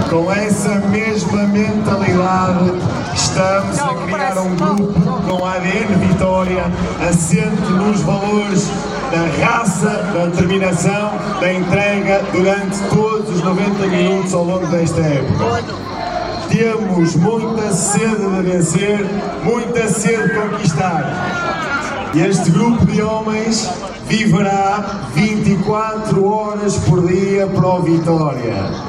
Com essa mesma mentalidade, estamos a criar um grupo com ADN Vitória, assente nos valores da raça, da determinação, da entrega durante todos os 90 minutos ao longo desta época. Temos muita sede de vencer, muita sede de conquistar. E este grupo de homens viverá 24 horas por dia para o Vitória.